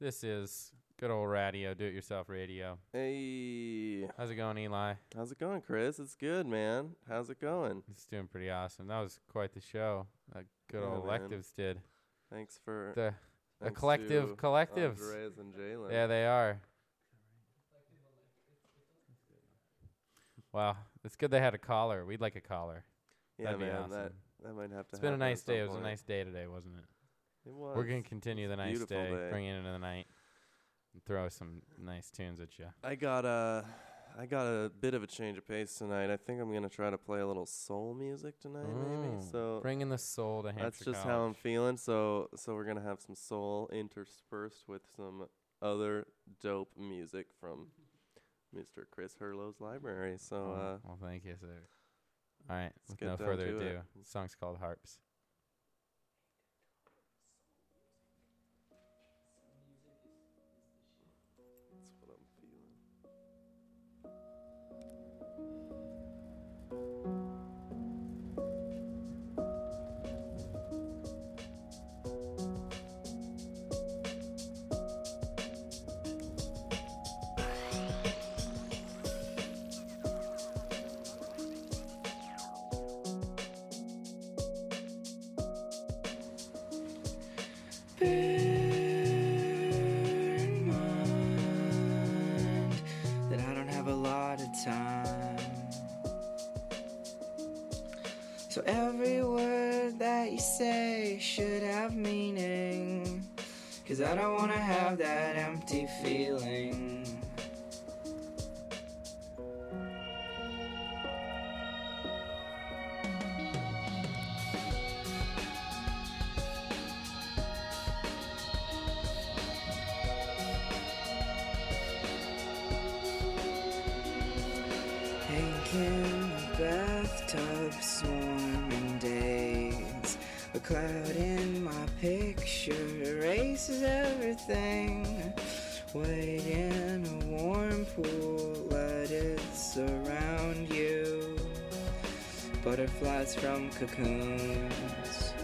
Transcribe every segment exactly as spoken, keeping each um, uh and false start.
This is good old radio, do-it-yourself radio. Hey. How's it going, Eli? How's it going, Chris? It's good, man. How's it going? It's doing pretty awesome. That was quite the show. That good Yeah, old man. electives did. Thanks for The the thanks collective to collectives. Andres and Jalen. Yeah, they are. Wow, it's good they had a caller. We'd like a caller. yeah, that'd be man. awesome. That that might have to. It's been a happen nice at some day. It was a point. nice day today, wasn't it? It was. We're gonna continue the It's a nice beautiful day, day. bring it into the night, and throw some nice tunes at you. I got a, I got a bit of a change of pace tonight. I think I'm gonna try to play a little soul music tonight, maybe. Mm, So bringing the soul to Hampshire that's just College. how I'm feeling. So so we're gonna have some soul interspersed with some other dope music from Mister Chris Hurlow's library. So Oh, uh, well, thank you, sir. All right, with get no down further to ado, it. the song's called Harps. that's what I'm feeling. Bear in mind that I don't have a lot of time. So every word that you say should have meaning. 'Cause I don't wanna have that empty feeling. Hank in the bathtub, swarming days. A cloud in my picture erases everything. Wade in a warm pool, let it surround you. Butterflies from cocoons.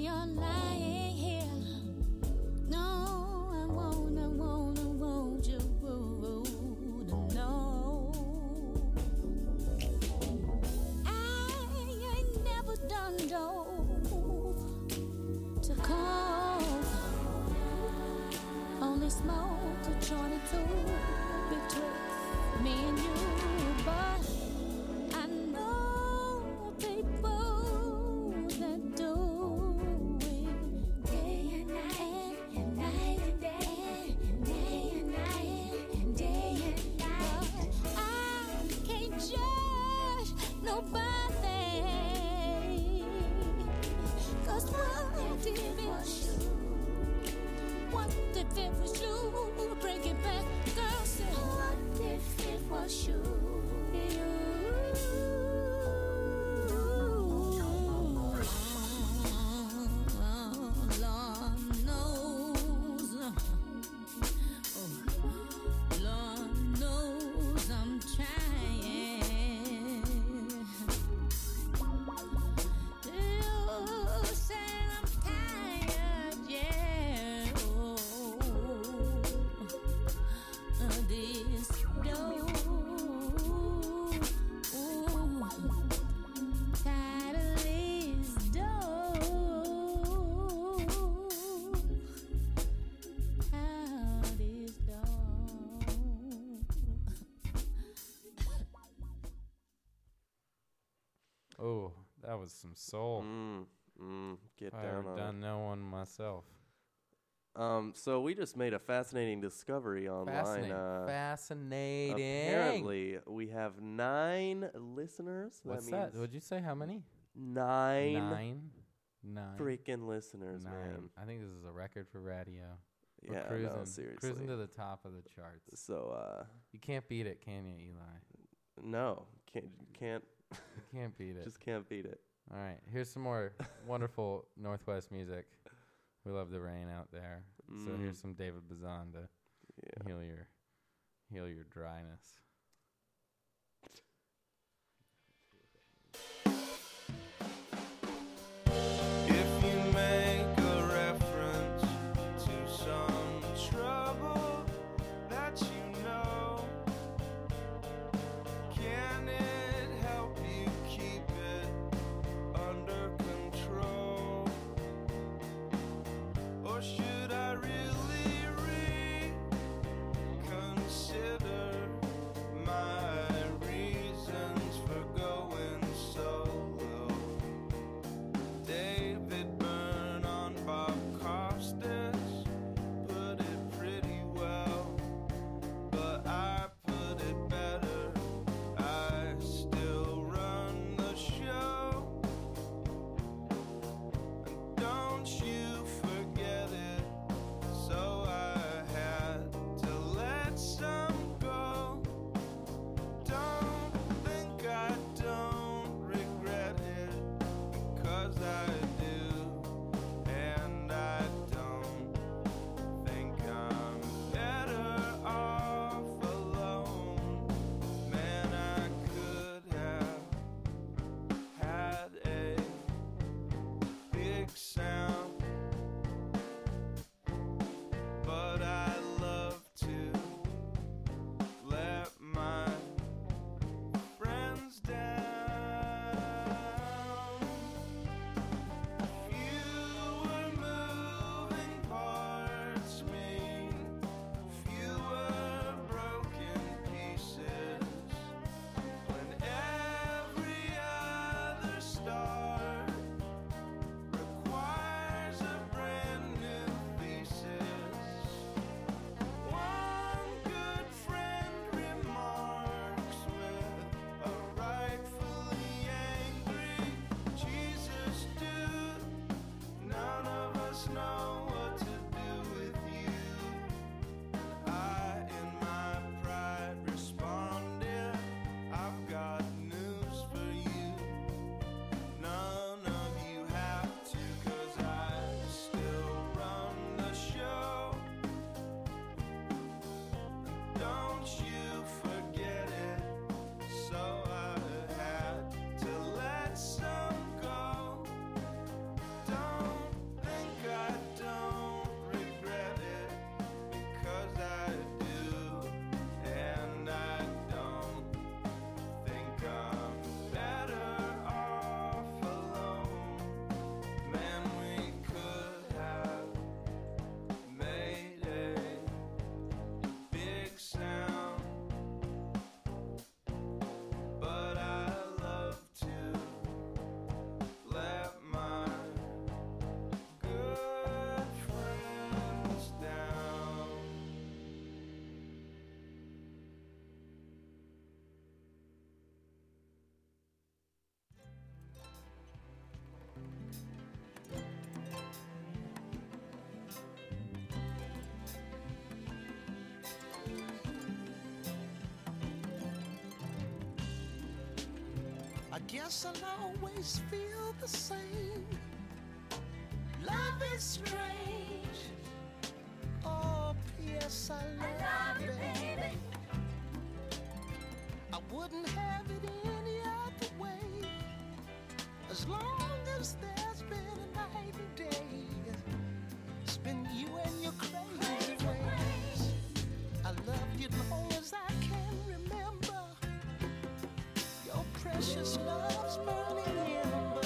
you're lying here. No, I won't, I won't, I won't you to know. I ain't never done dope to cause only smoke to join it too betwixt me and you, but I know people that do it day and night and night and day and day and night and day and night. I can't judge nobody, 'cause what if it was you? What if it was you? Bring it back, girl, say what if it was you? Lord knows, oh, Lord knows I'm trying. You say I'm tired, yeah. Oh, uh, this door, ooh, tired of this door. How this door. Oh, that was some soul. Mm, mm, get I've down on done no one myself. it. Um, so we just made a fascinating discovery online. Fascinating. Uh, Fascinating. apparently, we have nine listeners. What's that? that? means Would you say how many? Nine, Nine. Nine. freaking listeners, Nine. man. I think this is a record for radio. We're Yeah, cruising, no, seriously. cruising to the top of the charts. So, uh, You can't beat it, can you, Eli? no, can't can't You can't beat it. just can't beat it. All right, here's some more wonderful Northwest music. We love the rain out there. So Mm. here's some David Bazan to Yeah. heal your heal your dryness. If you make a reference to some trouble that you know, can it help you keep it under control? Or should I really reconsider Guess I'll always feel the same. Love is strange. Oh, P S I love you, baby. I wouldn't have it any other way. As long as there's been a night and day, it's been you and your crazy ways. I love you long as I can remember. Your precious love's burning ember.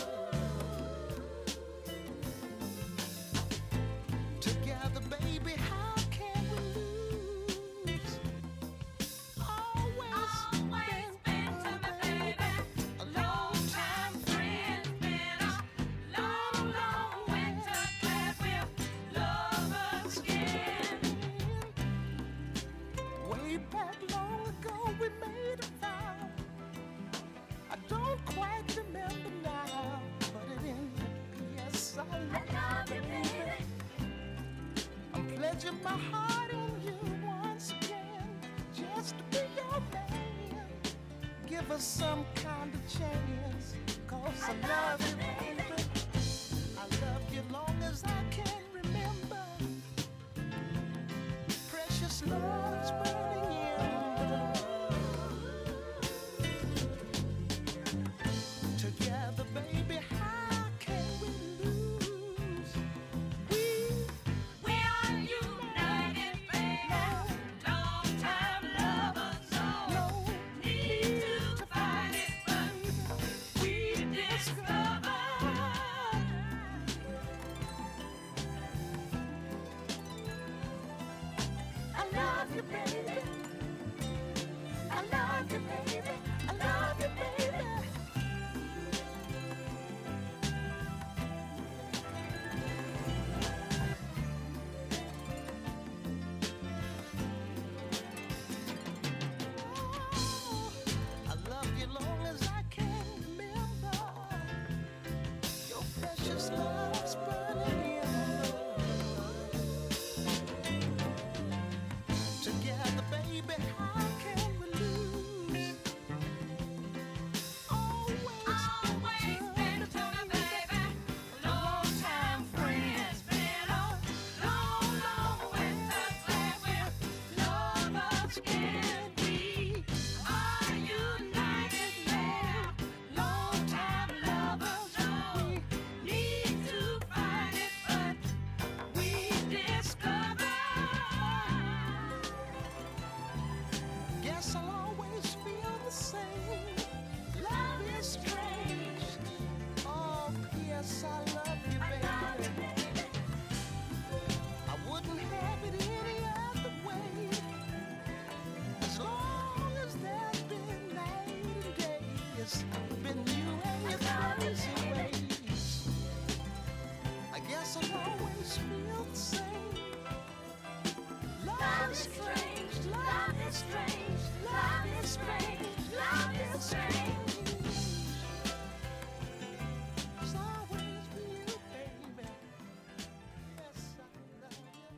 Together, baby, how can we lose? Always, Always been to my baby. a long time Friends been a long, long winter glad we're lovers again. Way back long ago we made a vow. I don't quite remember now, but it ended. Yes, I love you, baby. I'm pledging my heart in you once again, just to be your man. Give us some kind of chance, 'cause I love you, baby. I love you long as I can remember. Precious love's burning ember. Together, baby, how can we lose? We We are united, baby. Long time lovers, no so need to fight it, but we discover. I love you, baby. I love you, baby. I love you, baby. I love you long as I can remember. Your precious love's burning ember. Together, baby, how can we lose? Always, Always been to my baby. Long time friends been a long, long winter glad we're lovers again. We are united now. Long time lovers, so we need to fight it, but we discover. guess I'll always feel the same. Love is strange. Oh, P S I love you, baby. I wouldn't have it any other way. As long as there's been night and day, it's been you and your crazy ways. I guess I'll always feel the same. Love is strange, love is strange, love is strange, love is strange. It's always been you, baby. Yes, I love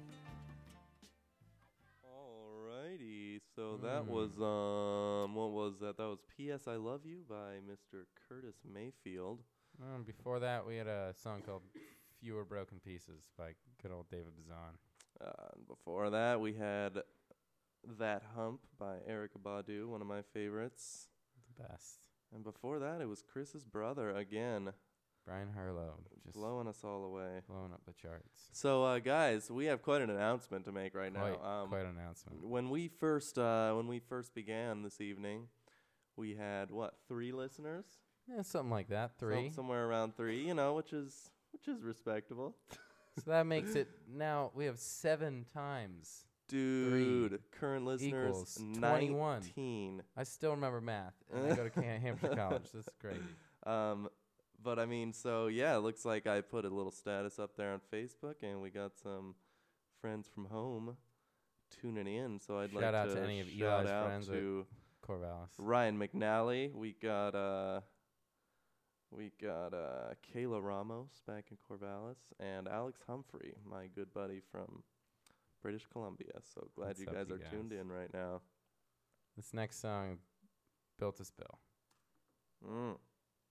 you. Alrighty, so that was um, what was that? That was P S I Love You by Mister Curtis Mayfield. Um, before that, we had a song called Fewer Broken Pieces by good old David Bazan. Uh, and before that, we had That Hump by Erykah Badu, one of my favorites. The best. And before that, it was Chris's brother again, Brian Harlow, just blowing us all away. blowing up the charts. So, uh, guys, we have quite an announcement to make right Quite, now. Um, quite an announcement. when we first uh, when we first began this evening, we had what three listeners? Yeah, something like that. Some- Three. somewhere around three. You know, which is which is respectable. So that makes it now we have seven times. Dude, current listeners equals twenty-one. nineteen. I still remember math, and I go to Cam- Hampshire College. This is crazy. Um, but I mean, so yeah, it looks like I put a little status up there on Facebook, and we got some friends from home tuning in. So I'd Shout like out to to any of shout Eli's out friends at to Corvallis. Ryan McNally. We got uh, we got uh, Kayla Ramos back in Corvallis, and Alex Humphrey, my good buddy from British Columbia. So glad What's you up, guys you are tuned guys? in right now. This next song, Built to Spill. Mm.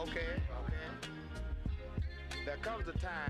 Okay, okay. There comes a time.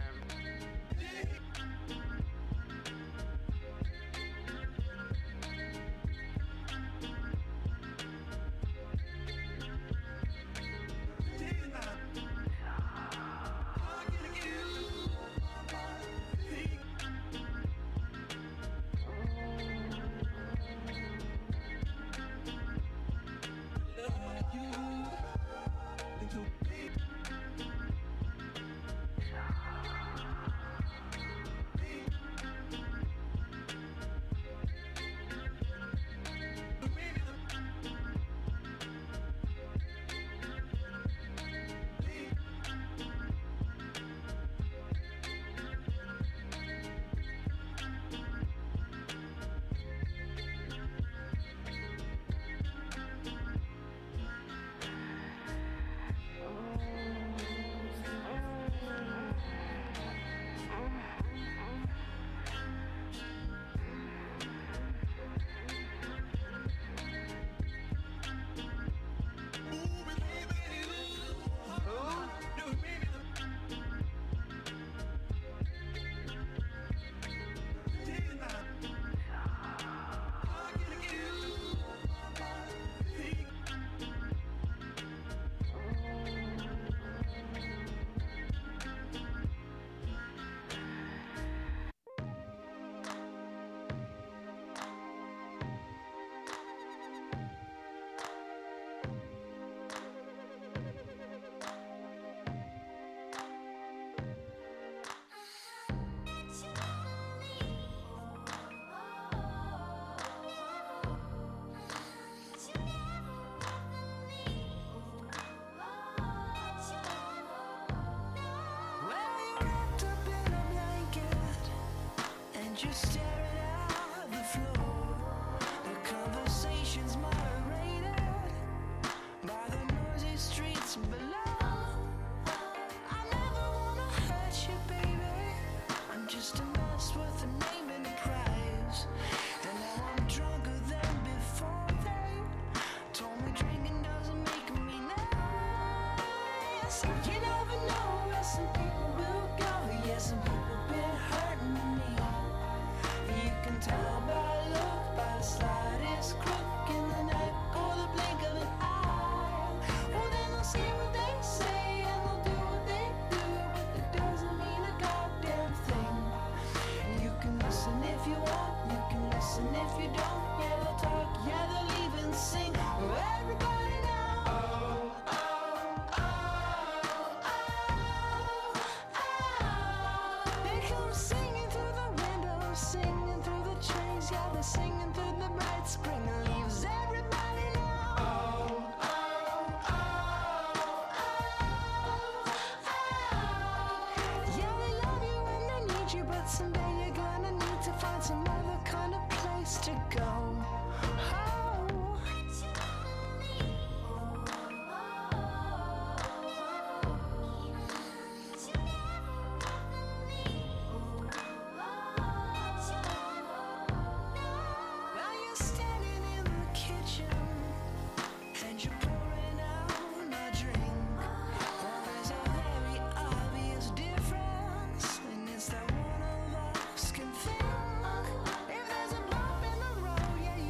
Just staring at the floor. The conversation's moderated by the noisy streets below. I never wanna hurt you, baby. I'm just a mess with a name and a prize. And now I'm drunker than before. They told me drinking doesn't make me nice. You never know where some people will go. Yeah, some people been hurting me. You can tell by look, by the slightest crook in the neck or the blink of an eye. Well, then they'll say what they say and they'll do what they do, but it doesn't mean a goddamn thing. You can listen if you want, you can listen if you don't. Yeah, they'll talk, yeah, they'll even sing. Oh, everybody now. Oh, oh, oh, oh, oh. They come singing through the windows, singing through the trees, yeah, they're singing through the bright spring leaves. Everybody now. Oh, oh, oh, oh, oh. Yeah, they love you and they need you, but someday you're gonna need to find some other kind of place to go. Oh. Now you're standing in the kitchen and you're pouring out a drink. Well, there's a very obvious difference, and it's that one of us can think. If there's a bump in the road, yeah,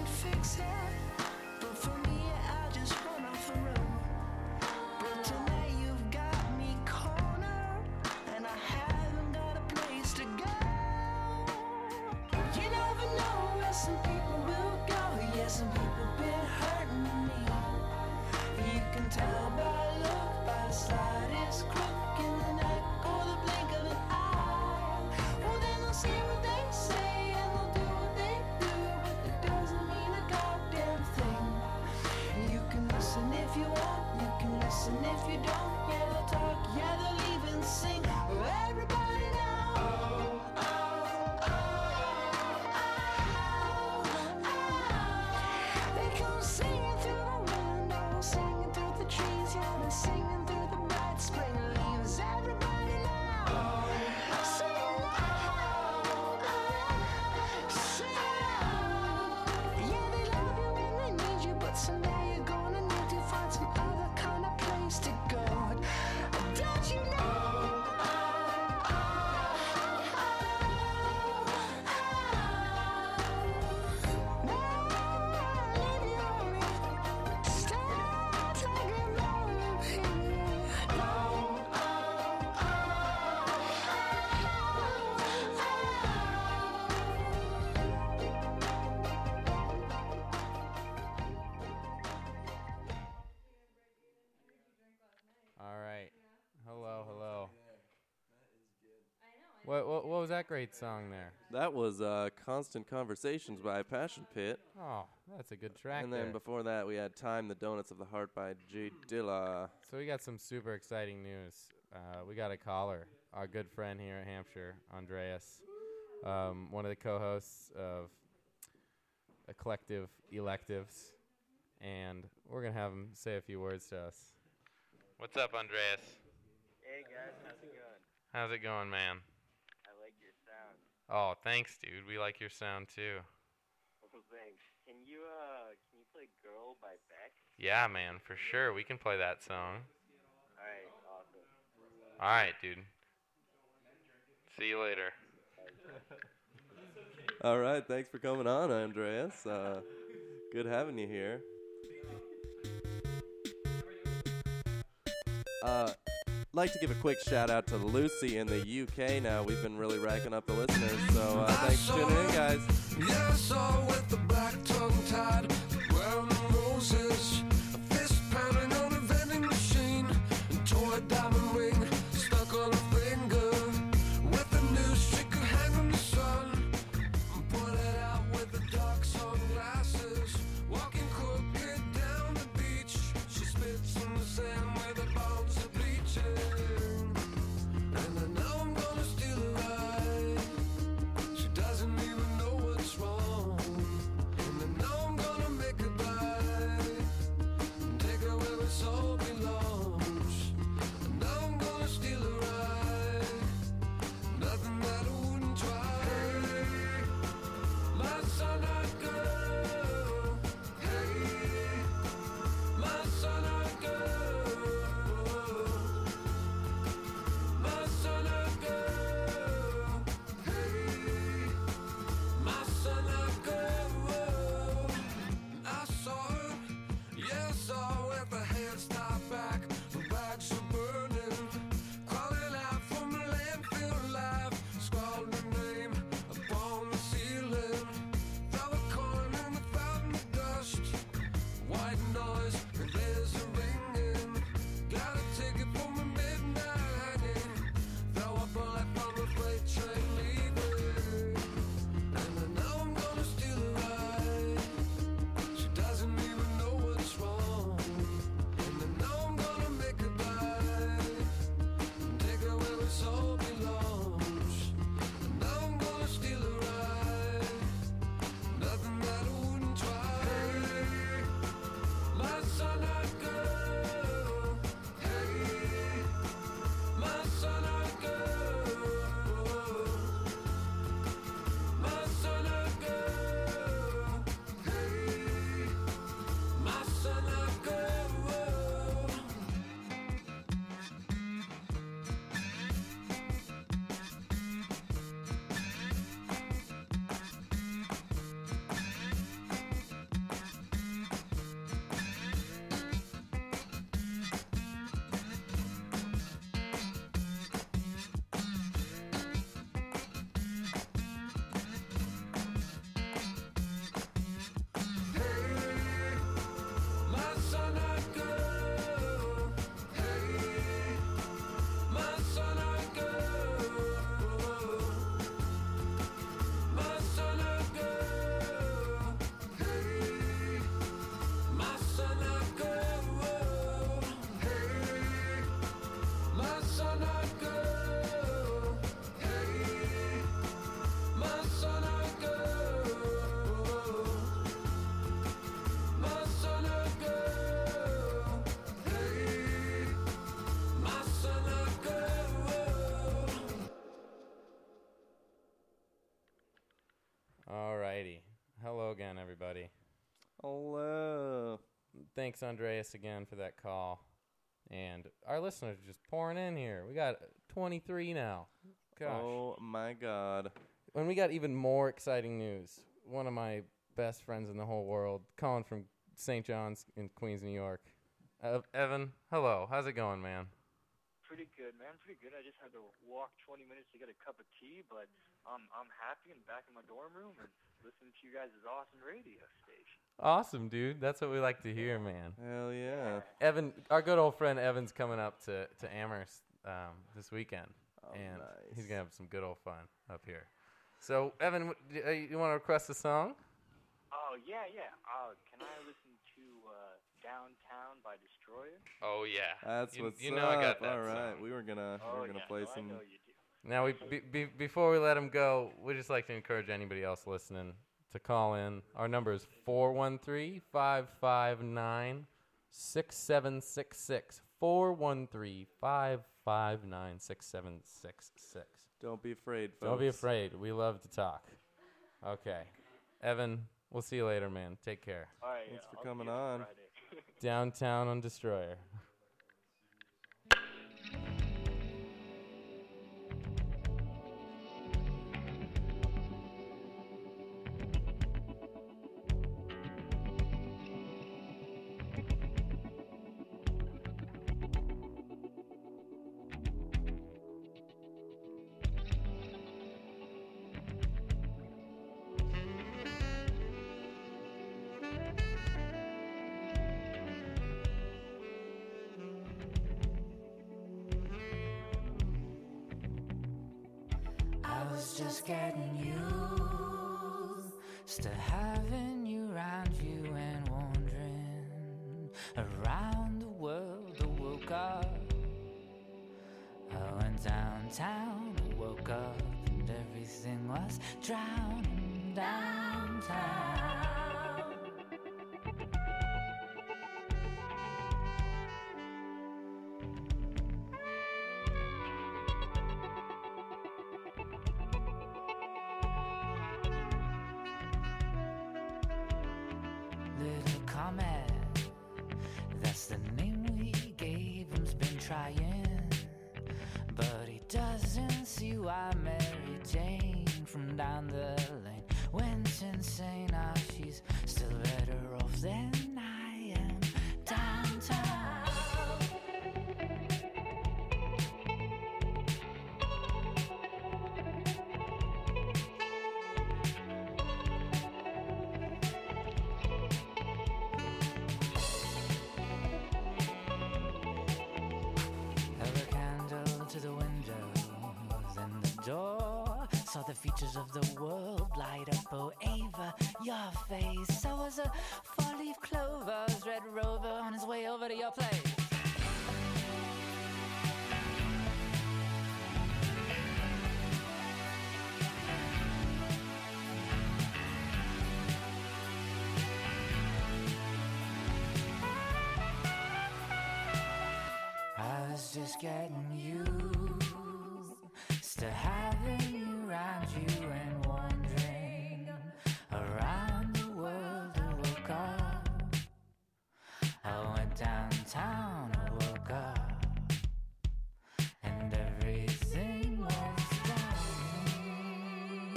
All right. Hello, hello. What, what what was that great song there? That was uh, Constant Conversations by Passion Pit. Oh, that's a good track And there. then before that, we had Time, the Donuts of the Heart by J Dilla. So we got some super exciting news. Uh, we got a caller, our good friend here at Hampshire, Andreas, um, one of the co-hosts of a collective electives, and we're gonna have him say a few words to us. What's up, Andreas? Hey guys, how's it going? How's it going, man? I like your sound. Oh, thanks, dude. We like your sound too. Oh, thanks. Can you uh, can you play "Girl" by Beck? Yeah, man, for sure. We can play that song. All right, awesome. All right, dude. See you later. All right, thanks for coming on, Andreas. Uh, good having you here. Uh, like to give a quick shout out to Lucy in the U K now. We've been really racking up the listeners, so uh, thanks for tuning in, guys. Yeah, I saw with the black tongue tied, wearing roses, a fist pounding on a vending machine, and toy diamond ring stuck on a finger, with a new streak of hang in the sun. Put it out with the dark sunglasses, walking crooked down the beach. She spits in the sand where the bones are bleaching, and I know I'm gonna steal a ride. She doesn't even know what's wrong, and I know I'm gonna make her buy, take her where it all belongs. I know I'm gonna steal a ride, nothing that I wouldn't try. Hey, my son-eyed girl. Hey, my son-eyed girl. My son-eyed girl. Hey, my son-eyed girl. I saw her, yeah, I saw her with her head stopped back, her bags are burning, crawling out from a landfill alive, scrawled her name upon the ceiling, throw a coin in the fountain of dust, white noise, and there's a ringing, got a ticket for my midnight hanging, throw a bullet from the freight train leaving, and I know I'm gonna steal a ride. She doesn't even know what's wrong, and I know I'm gonna make her buy, take her where it all belongs. I know I'm gonna steal a ride, nothing that I wouldn't try. Hey, my son-eyed girl. Hey, my son-eyed girl. My son-eyed girl. Hey, my son-eyed girl. Hey, my son-eyed girl. Hey, my son-eyed girl. My son-eyed girl. Hey, my son-eyed girl. Hey, my son-eyed girl. Hey, my son-eyed girl. My son-eyed girl. Hey, my son-eyed girl. Alrighty. Hello again, everybody. Hello. Thanks, Andreas, again for that call. And our listeners are just pouring in here. We got twenty-three now. Gosh. Oh my God. And we got even more exciting news. One of my best friends in the whole world, calling from Saint John's in Queens, New York. Uh, Evan, hello. How's it going, man? Pretty good, man. Pretty good. I just had to walk twenty minutes to get a cup of tea, but um, I'm happy and back in my dorm room and listening to you guys' awesome radio station. Awesome, dude. That's what we like to hear, man. Hell yeah. Evan, our good old friend Evan's coming up to, to Amherst um, this weekend. Oh, and nice. he's going to have some good old fun up here. So, Evan, w- d- uh, you want to request a song? Oh, yeah, yeah. Uh, can I listen to uh, Downtown by Destroyer? Oh, yeah. That's you, what's you know up. I got that All right, song. we were gonna Oh, we were gonna yeah, play no, some. I know you do. Now, we be, be, before we let him go, we'd just like to encourage anybody else listening to call in. Our number is four one three, five five nine, six seven six six. four one three, five five nine, six seven six six. Don't be afraid, folks. Don't be afraid. We love to talk. Okay. Evan, we'll see you later, man. Take care. All right, Thanks yeah, for I'll coming see you on. Friday. Downtown on Destroyer. I was just getting used to having you around you and wandering around the world. I woke up, I went downtown, I woke up and everything was drowning downtown. Little Comet, that's the name we gave him's been trying, but he doesn't see why Mary Jane from down the lane went insane. Now she's still better off than I am downtown. Held a candle to the window, then the door. Saw the features of the world light up. Oh, Ava, your face. I was a four-leaf clover's red rover on his way over to your place. I was just getting used to having you around you and wandering around the world. I woke up, I went downtown, I woke up, and everything was fine.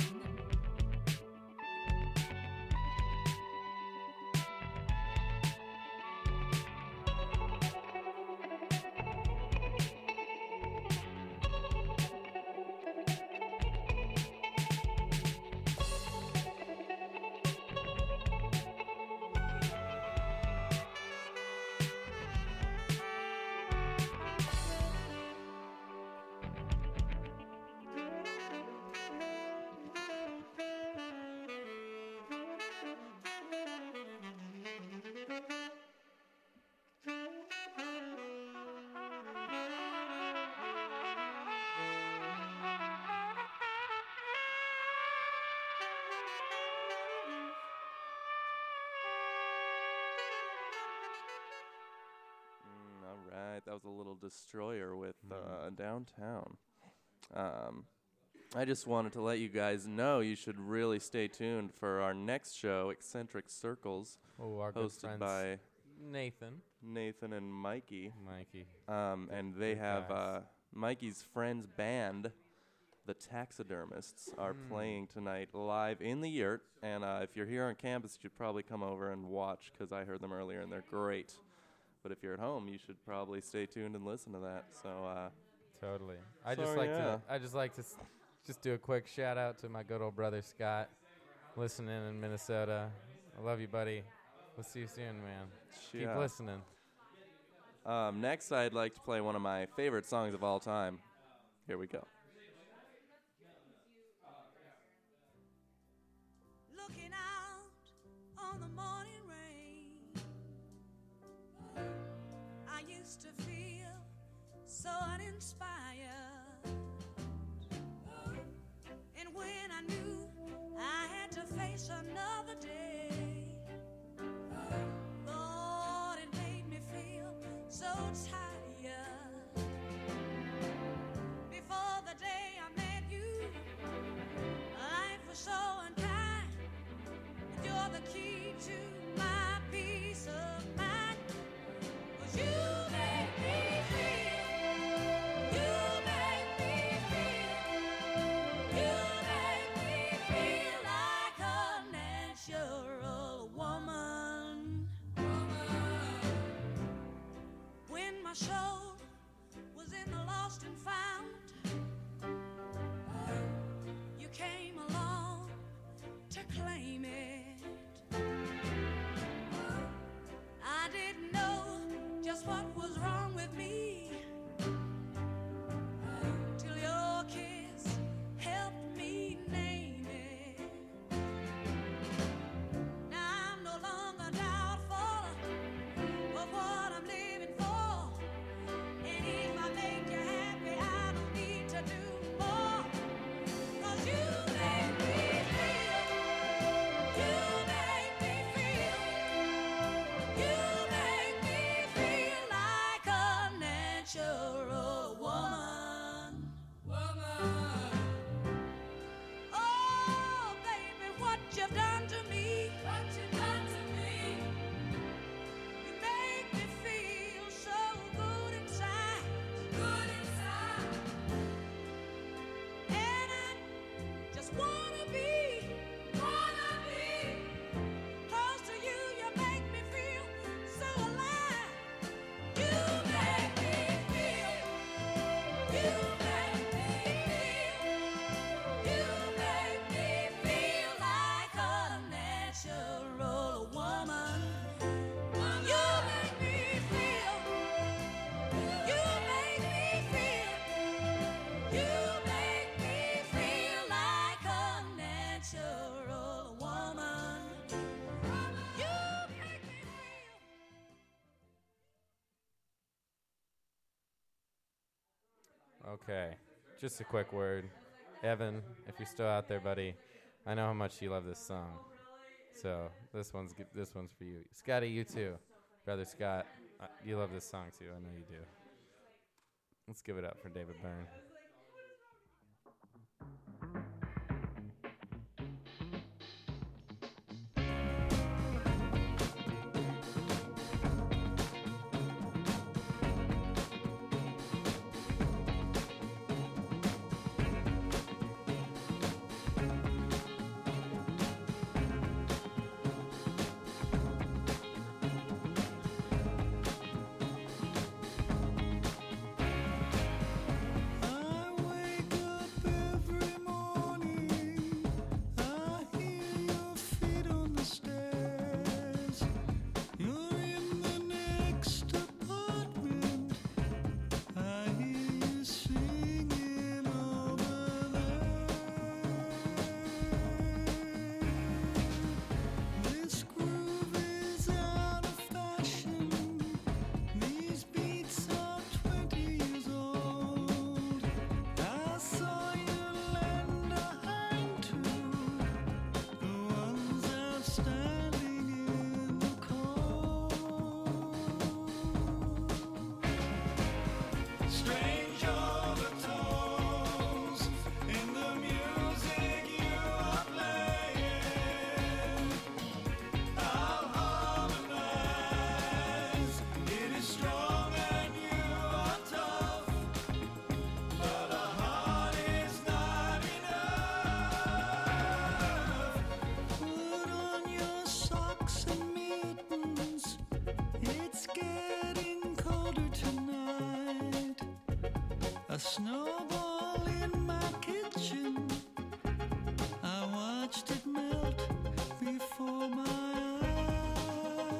Mm, all right, that was a little Destroyer with uh, Downtown. Um, I just wanted to let you guys know you should really stay tuned for our next show, Eccentric Circles, Oh, our good hosted friends by Nathan. Nathan and Mikey. Mikey. Um, and they Good have guys. uh, Mikey's friend's band, the Taxidermists, are Mm. playing tonight live in the Yurt. And uh, if you're here on campus, you should probably come over and watch because I heard them earlier and they're great. But if you're at home, you should probably stay tuned and listen to that. So uh, Totally. I So, just like yeah. to. I just like to s- just do a quick shout out to my good old brother Scott, listening in Minnesota. I love you, buddy. We'll see you soon, man. Keep Yeah. listening. Um, next, I'd like to play one of my favorite songs of all time. Here we go. Looking out on the morning rain, I used to feel so uninspired. And when I knew I had to face another day, Lord, it made me feel so tired. Before the day I met you, life was so unkind. You're the key to my peace of mind. 'Cause you make me feel, you make me feel, you make me feel like a natural woman. When my soul was in the lost and found, you came along to claim it. I didn't know just what was wrong with me till your kiss helped me name it. Now I'm no longer doubtful of what I'm living for. And if I make you happy, I don't need to do more. 'Cause you make me feel, you make me feel, you make me feel like a natural woman. Woman. Oh, baby, what you've done to me. What you've done to me. You make me feel so good inside. Good inside. And I just wanna be, wanna be close to you. You make me feel so alive. You make me feel, you make me feel, you make me feel like a natural woman. You make me feel, you make me feel, you make me feel like a natural woman. You make me feel. Okay, just a quick word. Evan, if you're still out there, buddy, I know how much you love this song. So this one's g- this one's for you. Scotty, you too. Brother Scott, uh, you love this song too. I know you do. Let's give it up for David Byrne. A snowball in my kitchen, I watched it melt before my eyes.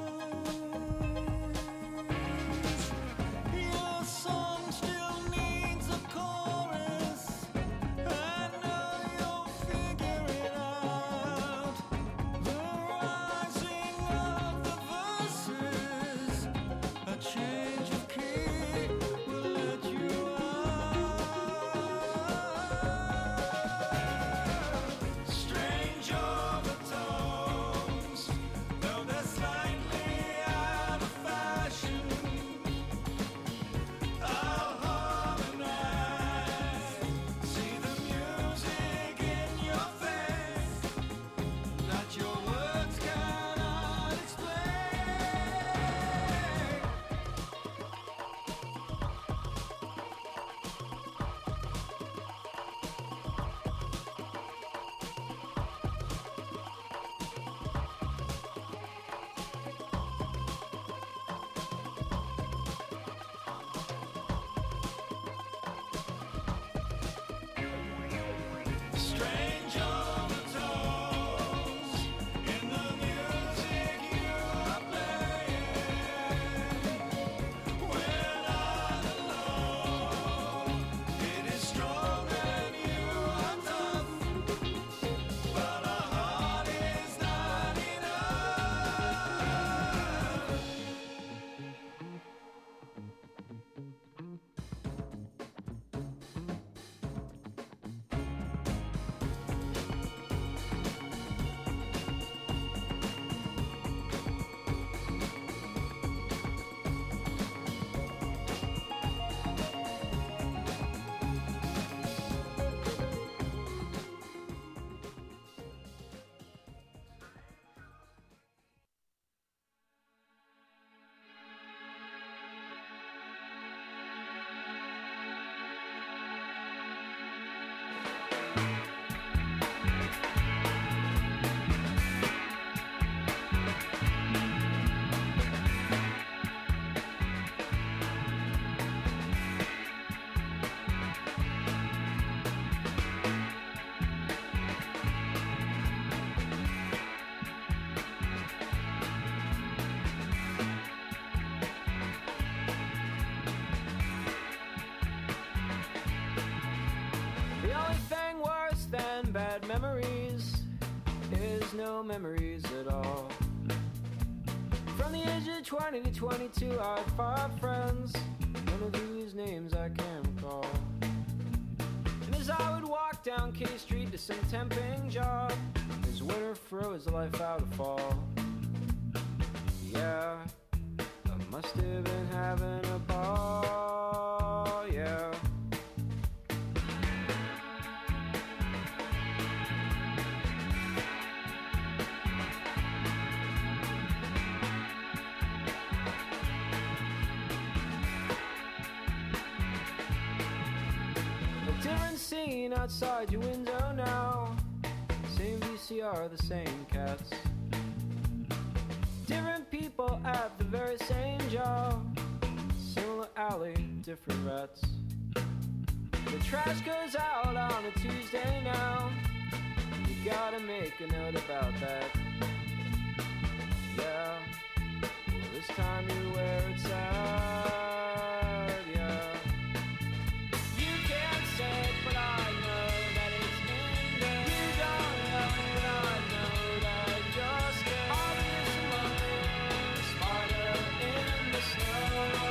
there's no memories at all. From the age of twenty to twenty-two, I had five friends, none of whose names I can recall. And as I would walk down K Street to some temping job, as winter froze life out of fall. Yeah, I must have been having a ball, yeah. A different scene outside your window now. Same V C R, the same cats. Different people at the very same job. Similar alley, different rats. The trash goes out on a Tuesday now. You gotta make a note about that. Yeah, well, this time you're where it's at. Yeah, you can't say it, but I know that it's in there. You don't know it, but I know that you're scared. Obvious and lonely, spider in the snow.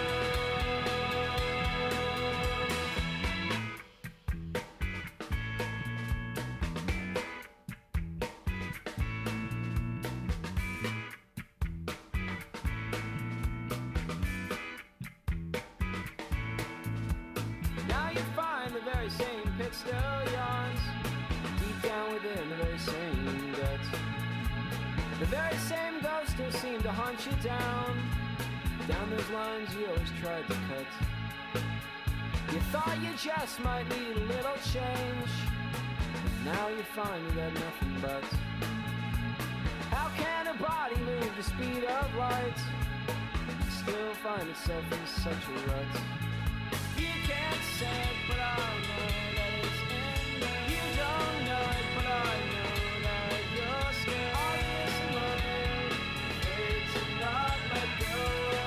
Now you find the very same pit still yawns deep down within the very same guts. The very same ghosts still seem to hunt you down, down those lines you always tried to cut. You thought you just might need a little change, but now you find you got nothing but. How can a body move the speed of light and still find itself in such a rut? You can't say it, but I know that it's in there. You don't know it, but I know that you're scared. Obvious and lonely, afraid to not let go.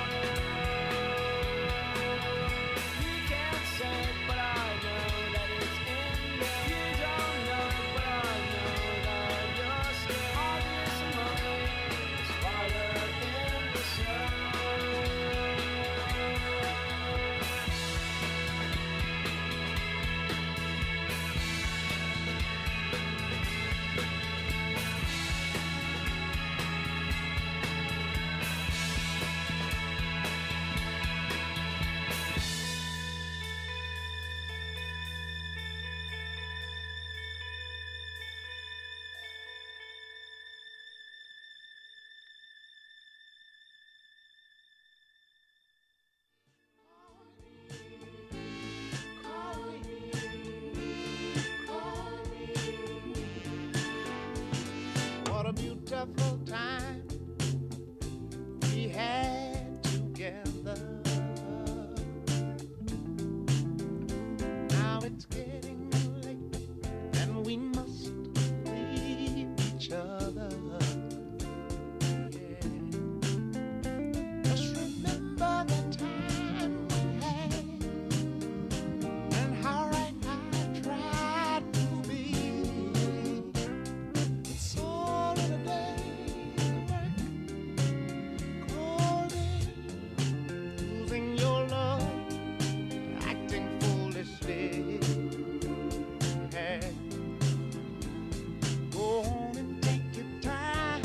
You can't say it, but I know that it's in there. You don't know it, but I know that you're scared. Obvious and lonely, a spider in the snow. What a beautiful time we had together. Now it's getting late and we must leave each other. Yeah. Just remember the time we had and how right I tried to be. It's all in a day's work, cold in, losing your love, acting foolishly. Hey, go on and take your time,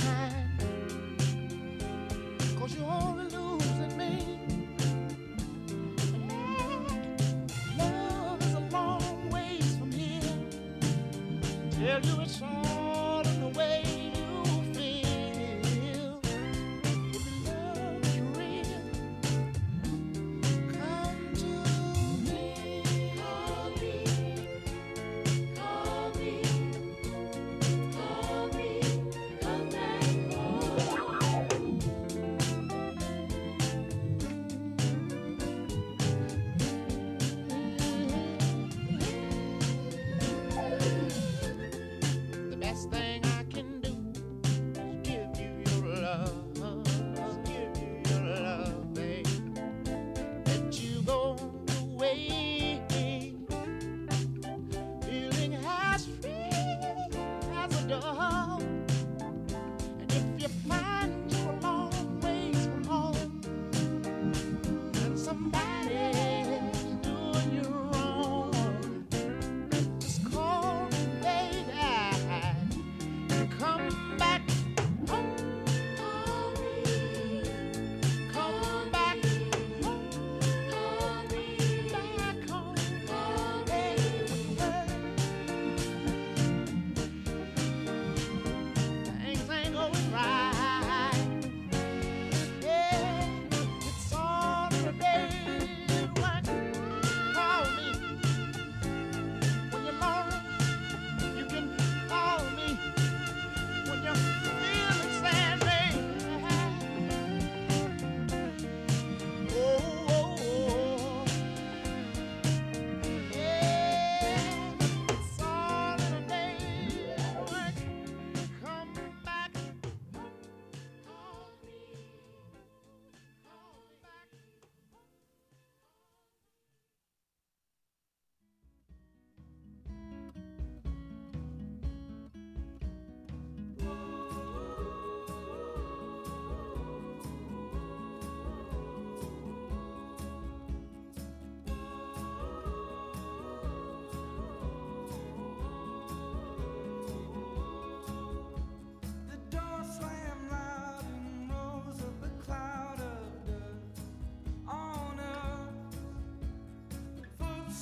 'cause you're only losing me. Love is a long ways from here. Tell you it's all in the way you feel. If your love is real, come to me. Call me, call me, call me, come back home. The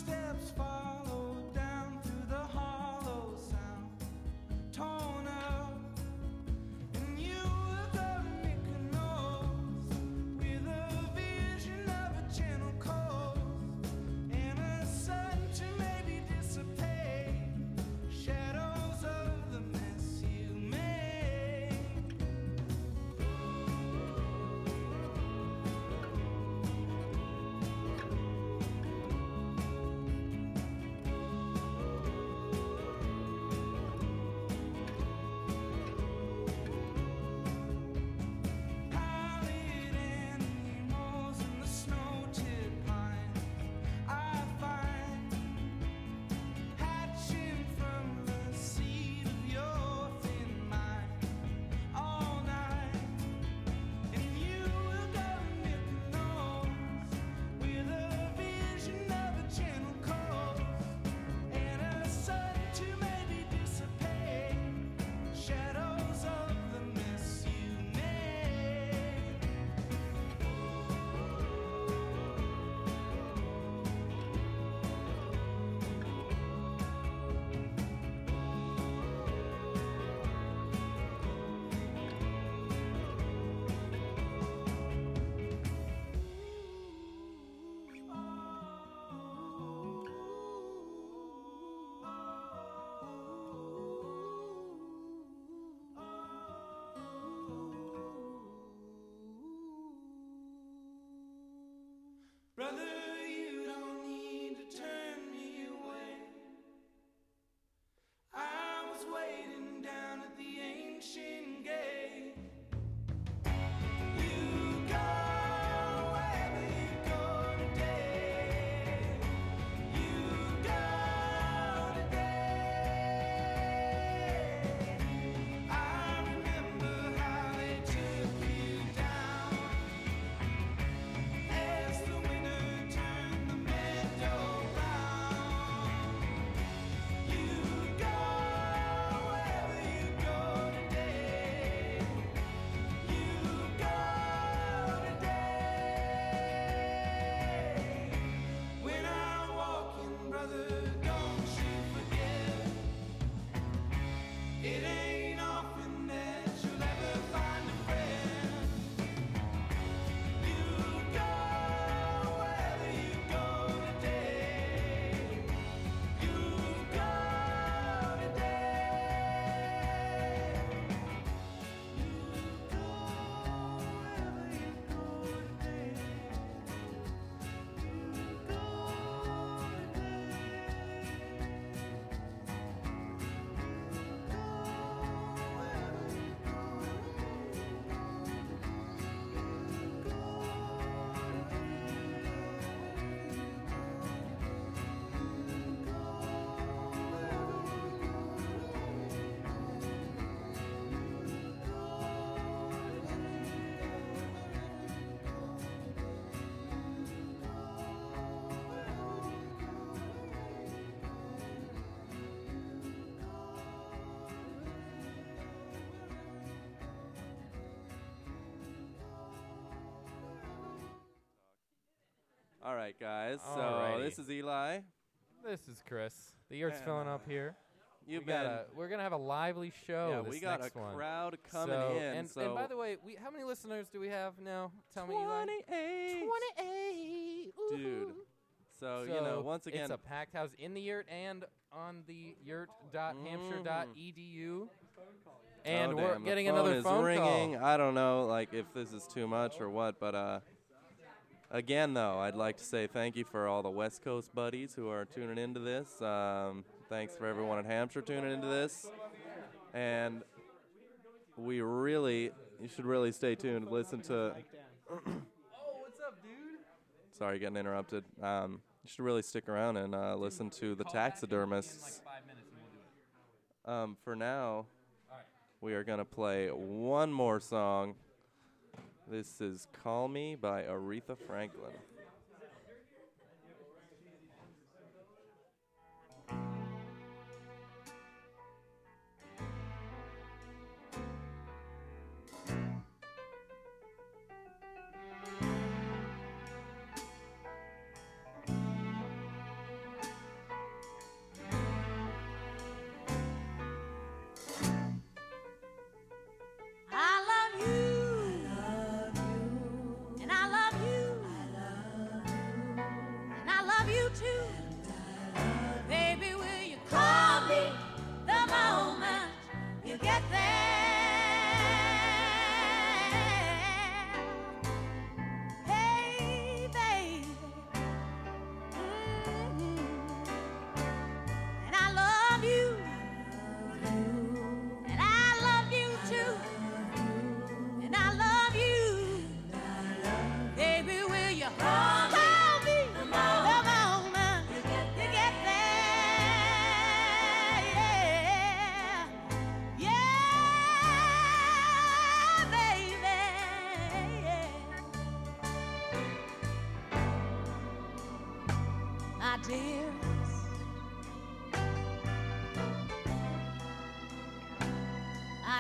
steps follow down through the hollow sound, torn up, and you will go to Mykonos with a vision of a gentle coast and a sun to maybe dissipate shadows of the mess you made. Pallid animals in the snow-tipped pines I find hatching from the seed of your thin mind all night, and you will go to Mykonos with a vision of a gentle coast and a sun to maybe dissipate shadows of the mess you made. Brother, you don't need to turn me away. I was waiting down at the ancient gate. You go wherever you go today. You go today. I remember how they took you down as the winter turned the meadow brown. You go wherever you go today. You go today. When I'm walking, brother, don't you forget. It ain't often that you'll ever find a friend. You go wherever you go today. You go today. You go wherever you go today. You go All right, guys. So Alrighty. this is Eli. This is Chris. The yurt's And, filling uh, up here. You've we got been. a, we're gonna have a lively show. Yeah, this we got next a one. crowd coming So- in. And, so and by the way, we how many listeners do we have now? Tell me, Eli. twenty-eight. twenty-eight. Dude. So, So you know, once again, it's a packed house in the yurt and on the yurt dot hampshire dot e d u. And oh, we're damn, the getting phone another is phone ringing. call. I don't know, like if this is too much or what, but uh, again, though, I'd like to say thank you for all the West Coast buddies who are tuning into this. Um, thanks for everyone in Hampshire tuning into this, and we really, you should really stay tuned. Listen to. Oh, what's up, dude? Sorry, getting interrupted. Um, you should really stick around and uh, listen to the taxidermists. Um, for now, we are going to play one more song. This is Call Me by Aretha Franklin.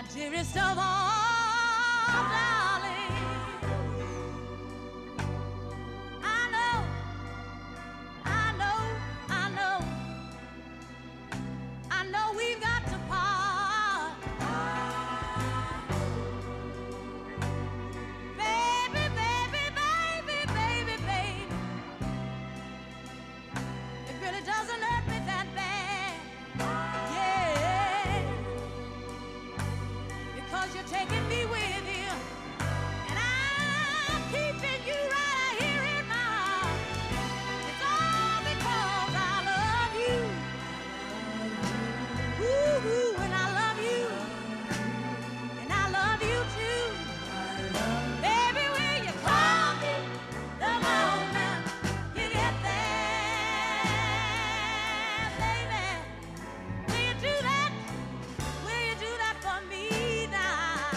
dearest of all, darling. I know, I know, I know, I know we've got to part. Baby, baby, baby, baby, baby, it really doesn't hurt me that bad. Yeah, because you're taking me with you, and I'm keeping you right here in my arms. It's all because I love you. Ooh, ooh, and I love you, and I love you too. Baby, will you call me the moment you get there, baby? Will you do that? Will you do that for me now?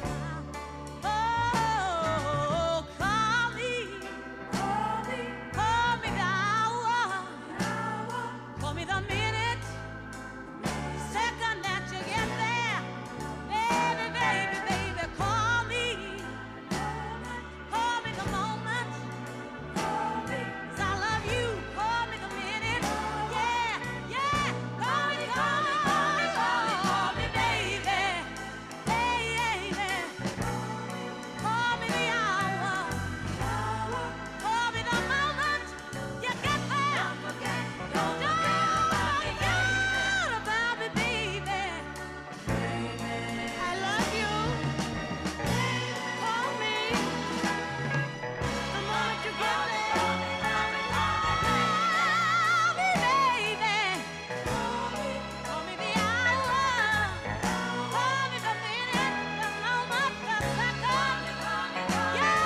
Oh, call me, call me, call me the hour, call me the minute, second that you get there, baby, baby, baby, call me, call me the moment, 'cause I love you, call me the minute, yeah, yeah, call me, call me, call me, call me, call me, baby, hey, baby, call me the hour, call me the moment you get there, don't forget, don't forget about me, baby, I love you, call me the moment you get there, call me, baby, call me the hour, call me the minute, the moment, the second, yeah,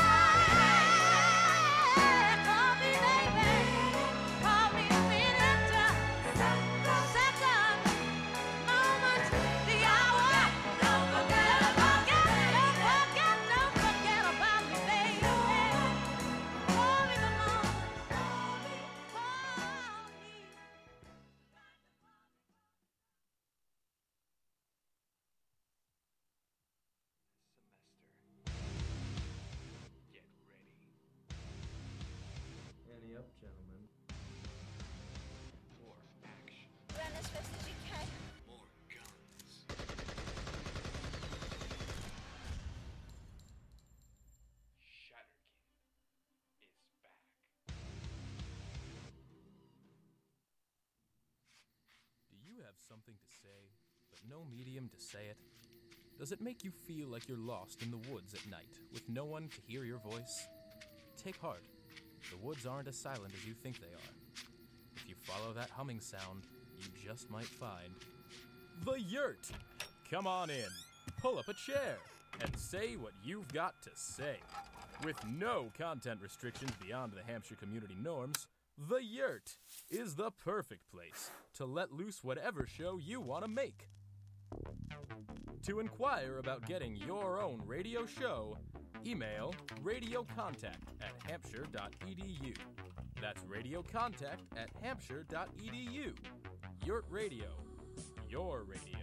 call me, baby, call me the minute, the second, moment, the hour, don't forget, don't forget, don't forget, don't forget about me, baby, call me the moment, call me, call me. Annie up, gentlemen. More action. Run as fast as you can. More guns. Shatterkin is back. Do you have something to say, but no medium to say it? Does it make you feel like you're lost in the woods at night, with no one to hear your voice? Take heart. The woods aren't as silent as you think they are. If you follow that humming sound, you just might find the yurt. Come on in, pull up a chair, and say what you've got to say. With no content restrictions beyond the Hampshire community norms, the yurt is the perfect place to let loose whatever show you want to make. To inquire about getting your own radio show, email radiocontact at hampshire dot e d u. That's radiocontact at hampshire dot e d u. Yurt Radio, your radio.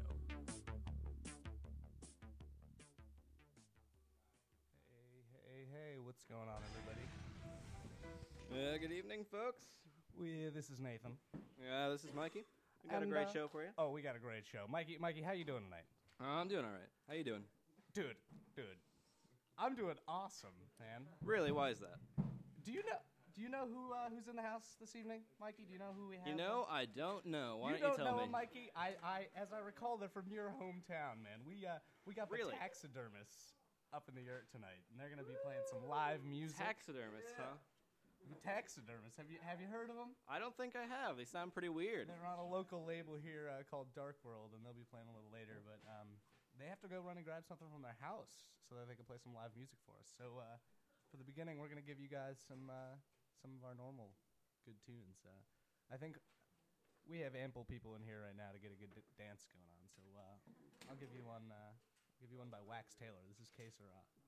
Hey, hey, what's going on, everybody? Uh, good evening, folks. We, this is Nathan. Yeah, this is Mikey. We got And, a great uh, show for you. Oh, we got a great show. Mikey, Mikey, how you doing tonight? Uh, I'm doing all right. How you doing? Dude, dude, I'm doing awesome, man. Really? Why is that? Do you know? Do you know who uh, who's in the house this evening, Mikey? Do you know who we have? You know, I don't know. Why you don't, don't you tell know me? them, Mikey? I, I, as I recall, they're from your hometown, man. We, uh, we got Really? the taxidermists up in the yurt tonight, and they're gonna be playing some live music. Taxidermists, huh? The taxidermists. Have you have you heard of them? I don't think I have. They sound pretty weird. They're on a local label here uh, called Dark World, and they'll be playing a little later. But um, they have to go run and grab something from their house so that they can play some live music for us. So uh, for the beginning, we're gonna give you guys some uh, some of our normal good tunes. Uh, I think we have ample people in here right now to get a good d- dance going on. So uh, I'll give you one. Uh, give you one by Wax Taylor. This is Que Sera.